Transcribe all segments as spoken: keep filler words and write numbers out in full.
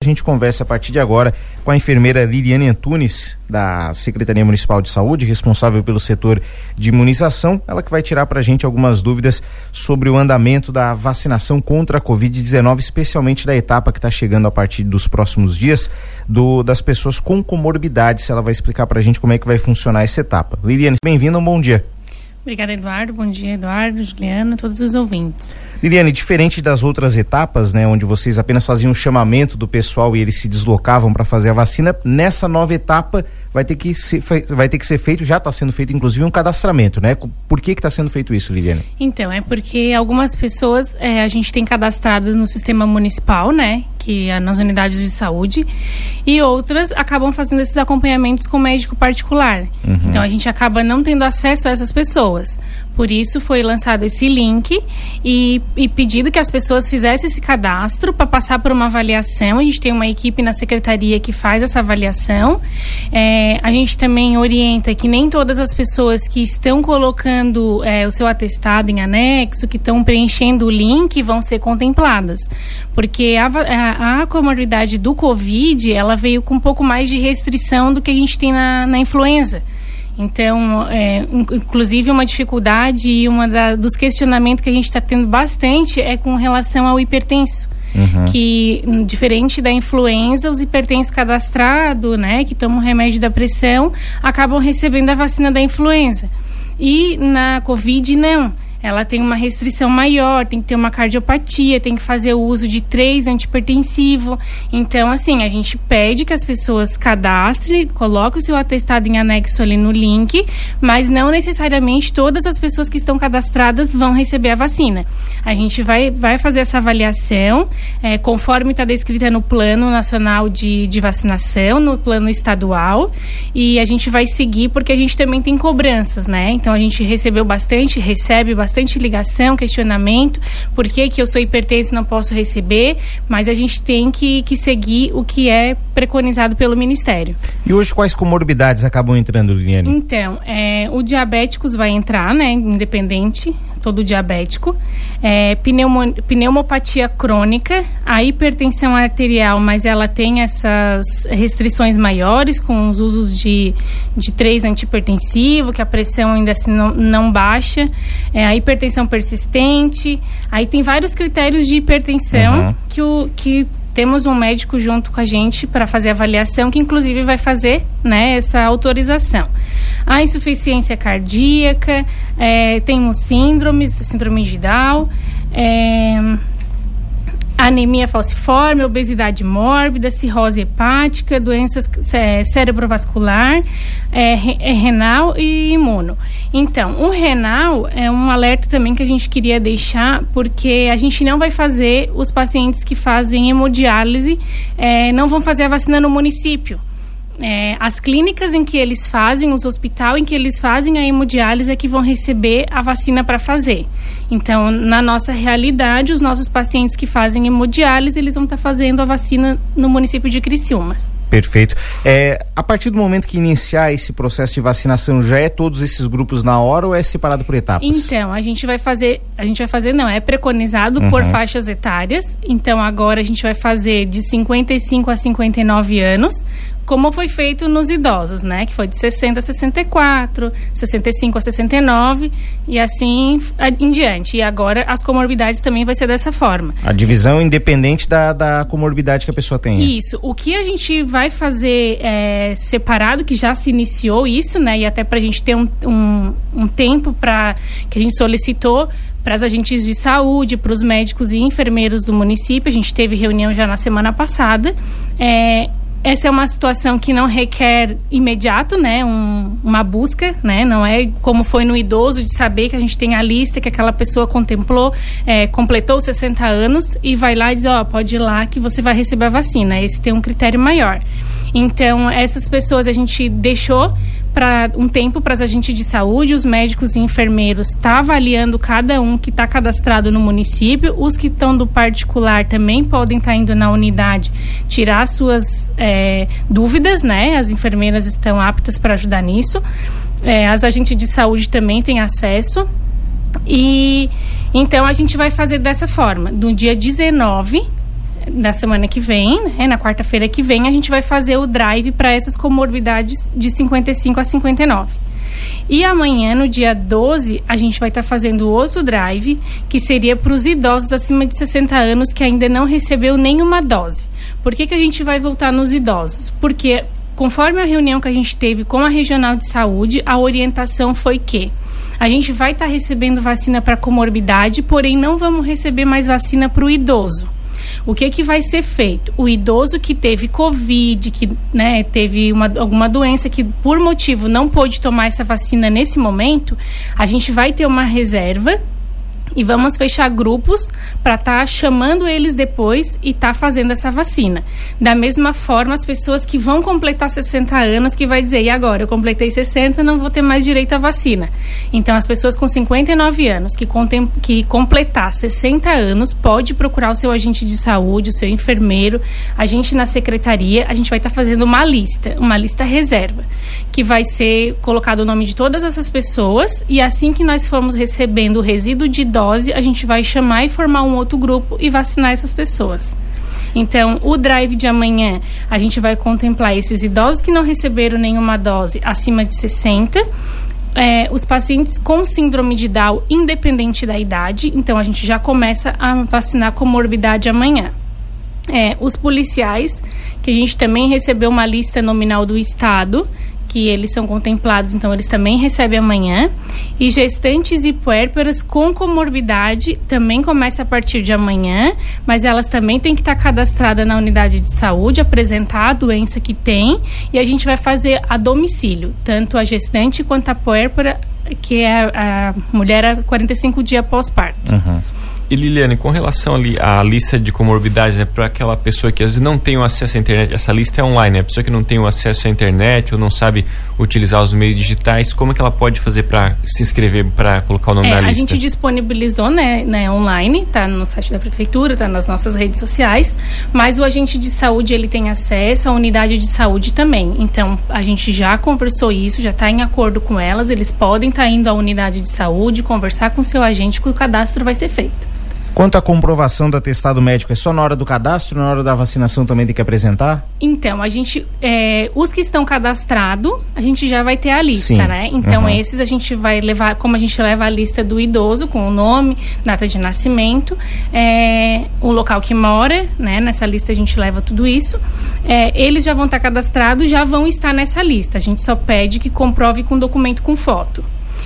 gente conversa a partir de agora com a enfermeira Liliane Antunes, da Secretaria Municipal de Saúde, responsável pelo setor de imunização. Ela que vai tirar pra gente algumas dúvidas sobre o andamento da vacinação contra a covid dezenove, especialmente da etapa que está chegando a partir dos próximos dias, do, das pessoas com comorbidades. Ela vai explicar pra gente como é que vai funcionar essa etapa. Liliane, bem-vinda, um bom dia. Obrigada, Eduardo. Bom dia, Eduardo, Juliano, todos os ouvintes. Liliane, diferente das outras etapas, né, onde vocês apenas faziam um chamamento do pessoal e eles se deslocavam para fazer a vacina, nessa nova etapa vai ter que ser, vai ter que ser feito, já está sendo feito inclusive um cadastramento, né? Por que que está sendo feito isso, Liliane? Então, é porque algumas pessoas é, a gente tem cadastradas no sistema municipal, né? Que é nas unidades de saúde, e outras acabam fazendo esses acompanhamentos com médico particular. Uhum. Então a gente acaba não tendo acesso a essas pessoas. Por isso foi lançado esse link e, e pedido que as pessoas fizessem esse cadastro para passar por uma avaliação. A gente tem uma equipe na secretaria que faz essa avaliação. É, a gente também orienta que nem todas as pessoas que estão colocando é, o seu atestado em anexo, que estão preenchendo o link, vão ser contempladas. Porque a, a, a comorbidade do Covid, ela veio com um pouco mais de restrição do que a gente tem na, na influenza. Então, é, inclusive uma dificuldade e uma da, dos questionamentos que a gente está tendo bastante é com relação ao hipertenso. Uhum. Que, diferente da influenza, os hipertensos cadastrados, né, que tomam remédio da pressão, acabam recebendo a vacina da influenza. E na Covid, não. Ela tem uma restrição maior, tem que ter uma cardiopatia, tem que fazer o uso de três antihipertensivo. Então, assim, a gente pede que as pessoas cadastrem, coloquem o seu atestado em anexo ali no link, mas não necessariamente todas as pessoas que estão cadastradas vão receber a vacina. A gente vai, vai fazer essa avaliação, é, conforme está descrita no Plano Nacional de, de Vacinação, no Plano Estadual, e a gente vai seguir porque a gente também tem cobranças, né? Então, a gente recebeu bastante, recebe bastante bastante ligação, questionamento, por que que eu sou hipertenso e não posso receber, mas a gente tem que, que seguir o que é preconizado pelo Ministério. E hoje quais comorbidades acabam entrando, Liliane? Então, é, o diabéticos vai entrar, né, independente, todo diabético, é, pneumo, pneumopatia crônica, a hipertensão arterial, mas ela tem essas restrições maiores com os usos de, de três antihipertensivos, que a pressão ainda assim não, não baixa, é, a hipertensão persistente, aí tem vários critérios de hipertensão uhum. que, o, que temos um médico junto com a gente para fazer a avaliação, que inclusive vai fazer, né, essa autorização. A insuficiência cardíaca, é, temos síndromes, síndrome de Down, é, anemia falciforme, obesidade mórbida, cirrose hepática, doenças é, cerebrovascular, é, é, renal e imuno. Então, o renal é um alerta também que a gente queria deixar, porque a gente não vai fazer, os pacientes que fazem hemodiálise é, não vão fazer a vacina no município. É, as clínicas em que eles fazem, os hospitais em que eles fazem a hemodiálise é que vão receber a vacina para fazer. Então, na nossa realidade, os nossos pacientes que fazem hemodiálise, eles vão estar tá fazendo a vacina no município de Criciúma. Perfeito. É, a partir do momento que iniciar esse processo de vacinação, já é todos esses grupos na hora ou é separado por etapas? Então, a gente vai fazer, a gente vai fazer, não, é preconizado uhum. por faixas etárias. Então, agora a gente vai fazer de cinquenta e cinco a cinquenta e nove anos, como foi feito nos idosos, né? Que foi de sessenta a sessenta e quatro, sessenta e cinco a sessenta e nove e assim em diante. E agora as comorbidades também vai ser dessa forma. A divisão independente da, da comorbidade que a pessoa tem. Isso. O que a gente vai fazer é, separado, que já se iniciou isso, né? E até para a gente ter um, um, um tempo para que a gente solicitou para as agentes de saúde, para os médicos e enfermeiros do município. A gente teve reunião já na semana passada. É, Essa é uma situação que não requer imediato, né, um, uma busca, né, não é como foi no idoso de saber que a gente tem a lista que aquela pessoa contemplou, é, completou sessenta anos e vai lá e diz, ó, oh, pode ir lá que você vai receber a vacina. Esse tem um critério maior. Então, essas pessoas a gente deixou para um tempo para as agentes de saúde, os médicos e enfermeiros tá avaliando cada um que está cadastrado no município. Os que estão do particular também podem estar tá indo na unidade tirar suas é, dúvidas, né? As enfermeiras estão aptas para ajudar nisso. É, as agentes de saúde também têm acesso. E então a gente vai fazer dessa forma. No dia dezenove, da semana que vem, né, na quarta-feira que vem, a gente vai fazer o drive para essas comorbidades de cinquenta e cinco a cinquenta e nove. E amanhã, no dia doze, a gente vai estar tá fazendo outro drive, que seria para os idosos acima de sessenta anos que ainda não recebeu nenhuma dose. Por que que a gente vai voltar nos idosos? Porque, conforme a reunião que a gente teve com a Regional de Saúde, a orientação foi que a gente vai estar tá recebendo vacina para comorbidade, porém não vamos receber mais vacina para o idoso. O que que vai ser feito? O idoso que teve Covid, que, né, teve uma, alguma doença que por motivo não pôde tomar essa vacina nesse momento, a gente vai ter uma reserva e vamos fechar grupos para estar tá chamando eles depois e estar tá fazendo essa vacina. Da mesma forma, as pessoas que vão completar sessenta anos, que vai dizer, e agora, eu completei sessenta, não vou ter mais direito à vacina. Então, as pessoas com cinquenta e nove anos que, contem, que completar sessenta anos, pode procurar o seu agente de saúde, o seu enfermeiro, a gente na secretaria, a gente vai estar tá fazendo uma lista, uma lista reserva, que vai ser colocado o nome de todas essas pessoas, e assim que nós formos recebendo o resíduo de dose, a gente vai chamar e formar um outro grupo e vacinar essas pessoas. Então, o drive de amanhã, a gente vai contemplar esses idosos que não receberam nenhuma dose acima de sessenta, é, os pacientes com síndrome de Down, independente da idade. Então, a gente já começa a vacinar comorbidade amanhã. É, os policiais, que a gente também recebeu uma lista nominal do Estado, que eles são contemplados, então eles também recebem amanhã. E gestantes e puérperas com comorbidade também começa a partir de amanhã, mas elas também têm que estar cadastradas na unidade de saúde, apresentar a doença que tem, e a gente vai fazer a domicílio, tanto a gestante quanto a puérpera, que é a, a mulher a quarenta e cinco dias pós-parto. Uhum. E Liliane, com relação ali à lista de comorbidades, né, para aquela pessoa que às vezes não tem o acesso à internet, essa lista é online, né? A pessoa que não tem o acesso à internet ou não sabe utilizar os meios digitais, como é que ela pode fazer para se inscrever, para colocar o nome é, na lista? A gente disponibilizou, né, né, online, tá no site da prefeitura, tá nas nossas redes sociais, mas o agente de saúde, ele tem acesso à unidade de saúde também. Então, a gente já conversou isso, já está em acordo com elas, eles podem estar tá indo à unidade de saúde, conversar com o seu agente, que o cadastro vai ser feito. Quanto à comprovação do atestado médico, é só na hora do cadastro, na hora da vacinação também tem que apresentar? Então, a gente, é, os que estão cadastrados, a gente já vai ter a lista, Sim. né? Então, uhum. esses a gente vai levar, como a gente leva a lista do idoso, com o nome, data de nascimento, é, o local que mora, né? Nessa lista a gente leva tudo isso. É, eles já vão estar cadastrados, já vão estar nessa lista. A gente só pede que comprove com documento com foto.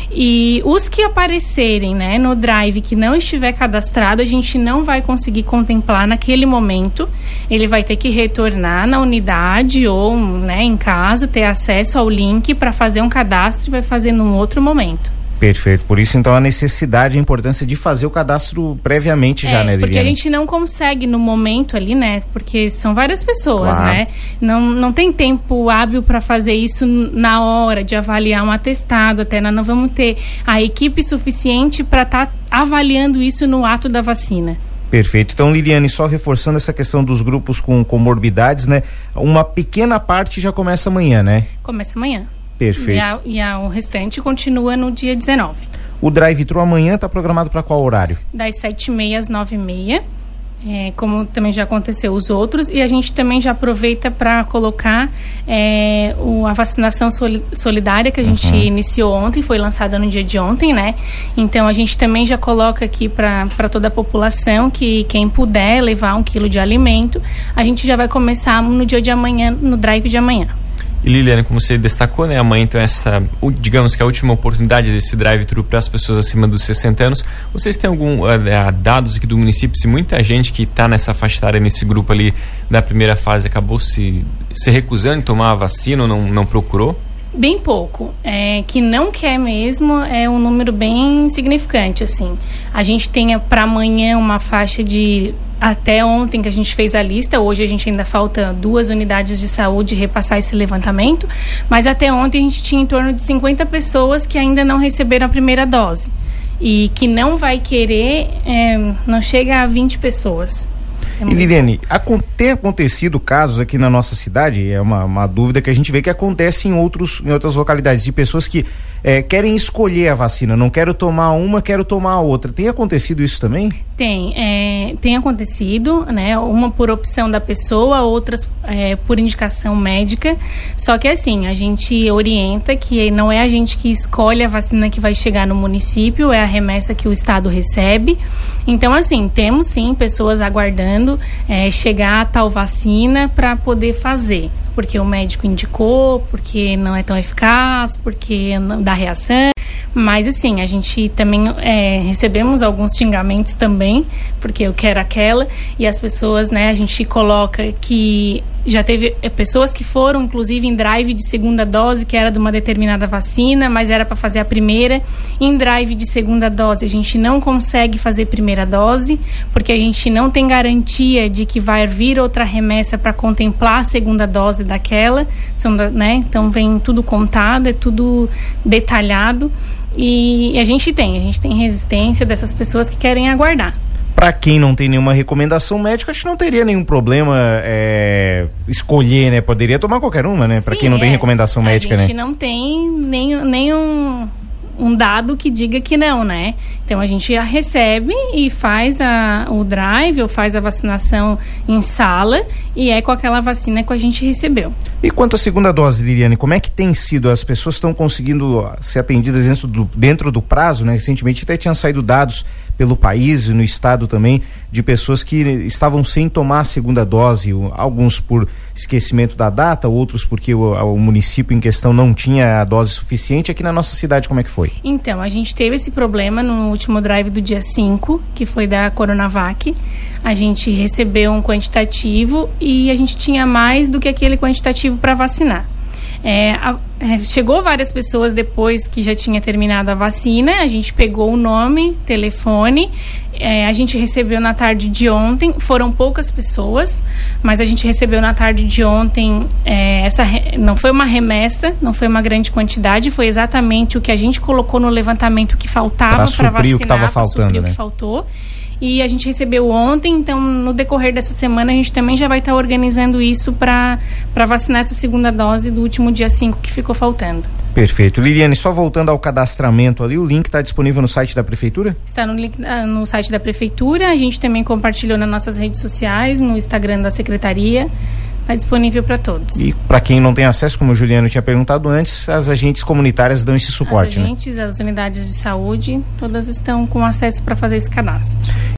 E os que aparecerem, né, no drive que não estiver cadastrado, a gente não vai conseguir contemplar naquele momento. Ele vai ter que retornar na unidade ou, né, em casa, ter acesso ao link para fazer um cadastro e vai fazer num outro momento. Perfeito, por isso então a necessidade, a importância de fazer o cadastro previamente é, já, né, Liliane? Porque a gente não consegue no momento ali, né, porque são várias pessoas, Claro. né, não, não tem tempo hábil para fazer isso na hora de avaliar um atestado, até nós não vamos ter a equipe suficiente para estar tá avaliando isso no ato da vacina. Perfeito. Então, Liliane, só reforçando essa questão dos grupos com comorbidades, né, uma pequena parte já começa amanhã, né? Começa amanhã. Perfeito. E, a, e a, o restante continua no dia dezenove. O drive-thru amanhã está programado para qual horário? Das sete e meia às nove e meia, é, como também já aconteceu os outros, e a gente também já aproveita para colocar é, o, a vacinação soli, solidária que a gente uhum. iniciou ontem, foi lançada no dia de ontem, né? Então a gente também já coloca aqui para toda a população que quem puder levar um quilo de alimento, a gente já vai começar no dia de amanhã, no drive de amanhã. E Liliane, como você destacou, né, amanhã então essa, digamos que a última oportunidade desse drive-thru para as pessoas acima dos sessenta anos, vocês têm algum uh, dados aqui do município, se muita gente que está nessa faixa etária, nesse grupo ali da primeira fase, acabou se, se recusando em tomar a vacina ou não, não procurou? Bem pouco, é, que não quer mesmo é um número bem significante, assim. A gente tem para amanhã uma faixa de, até ontem que a gente fez a lista, hoje a gente ainda falta duas unidades de saúde repassar esse levantamento, mas até ontem a gente tinha em torno de cinquenta pessoas que ainda não receberam a primeira dose e que não vai querer, é, não chega a vinte pessoas. E Liliane, tem acontecido casos aqui na nossa cidade, é uma, uma dúvida que a gente vê que acontece em, outros, em outras localidades, de pessoas que é, querem escolher a vacina, não quero tomar uma, quero tomar a outra. Tem acontecido isso também? Tem, é, tem acontecido, né? Uma por opção da pessoa, outras é, por indicação médica. Só que assim, a gente orienta que não é a gente que escolhe a vacina que vai chegar no município, é a remessa que o estado recebe. Então, assim, temos sim pessoas aguardando é, chegar a tal vacina para poder fazer. Porque o médico indicou, porque não é tão eficaz, porque não dá reação. Mas assim, a gente também é, recebemos alguns xingamentos também, porque eu quero aquela, e as pessoas, né, a gente coloca que já teve é, pessoas que foram inclusive em drive de segunda dose, que era de uma determinada vacina, mas era para fazer a primeira. Em drive de segunda dose a gente não consegue fazer primeira dose, porque a gente não tem garantia de que vai vir outra remessa para contemplar a segunda dose daquela, são da, né, então vem tudo contado, é tudo detalhado. E a gente tem, a gente tem resistência dessas pessoas que querem aguardar. Para quem não tem nenhuma recomendação médica, acho que não teria nenhum problema é, escolher, né? Poderia tomar qualquer uma, né? Para quem não é. tem recomendação médica, né? A gente né? não tem nenhum, nenhum um dado que diga que não, né? Então a gente já recebe e faz a, o drive ou faz a vacinação em sala e é com aquela vacina que a gente recebeu. E quanto à segunda dose, Liliane, como é que tem sido? As pessoas estão conseguindo ser atendidas dentro do, dentro do prazo, né? Recentemente até tinham saído dados pelo país e no estado também de pessoas que estavam sem tomar a segunda dose, alguns por esquecimento da data, outros porque o, o município em questão não tinha a dose suficiente. Aqui na nossa cidade, como é que foi? Então, a gente teve esse problema no último drive do dia cinco, que foi da Coronavac. A gente recebeu um quantitativo e a gente tinha mais do que aquele quantitativo para vacinar. É, a, é, chegou várias pessoas depois que já tinha terminado a vacina, a gente pegou o nome, telefone, é, a gente recebeu na tarde de ontem, foram poucas pessoas, mas a gente recebeu na tarde de ontem, é, essa re, não foi uma remessa, não foi uma grande quantidade, foi exatamente o que a gente colocou no levantamento que faltava para vacinar, o que estava faltando, né? O que faltou. E a gente recebeu ontem, então no decorrer dessa semana a gente também já vai estar tá organizando isso para para vacinar essa segunda dose do último dia cinco que ficou faltando. Perfeito. Liliane, só voltando ao cadastramento ali, o link está disponível no site da Prefeitura? Está no, link, no site da Prefeitura, a gente também compartilhou nas nossas redes sociais, no Instagram da Secretaria. Está disponível para todos. E para quem não tem acesso, como o Juliano tinha perguntado antes, as agentes comunitárias dão esse suporte, né? As agentes, né? As unidades de saúde, todas estão com acesso para fazer esse cadastro.